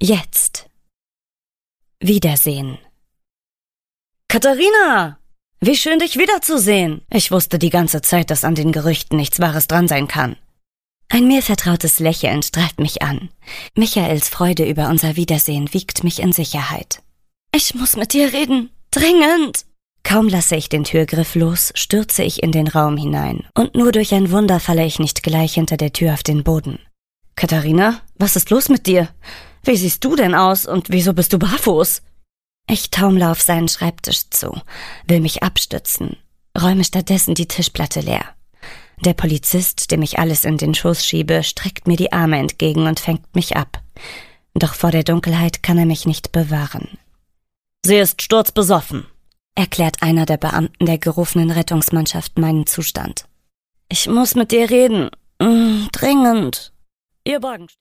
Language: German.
Jetzt. Wiedersehen. Katharina! Wie schön, dich wiederzusehen. Ich wusste die ganze Zeit, dass an den Gerüchten nichts Wahres dran sein kann. Ein mir vertrautes Lächeln strahlt mich an. Michaels Freude über unser Wiedersehen wiegt mich in Sicherheit. Ich muss mit dir reden. Dringend! Kaum lasse ich den Türgriff los, stürze ich in den Raum hinein. Und nur durch ein Wunder falle ich nicht gleich hinter der Tür auf den Boden. Katharina, was ist los mit dir? Wie siehst du denn aus und wieso bist du barfuß? Ich taumle auf seinen Schreibtisch zu, will mich abstützen, räume stattdessen die Tischplatte leer. Der Polizist, dem ich alles in den Schoß schiebe, streckt mir die Arme entgegen und fängt mich ab. Doch vor der Dunkelheit kann er mich nicht bewahren. Sie ist sturzbesoffen, erklärt einer der Beamten der gerufenen Rettungsmannschaft meinen Zustand. Ich muss mit dir reden. Dringend. Ihr Wagen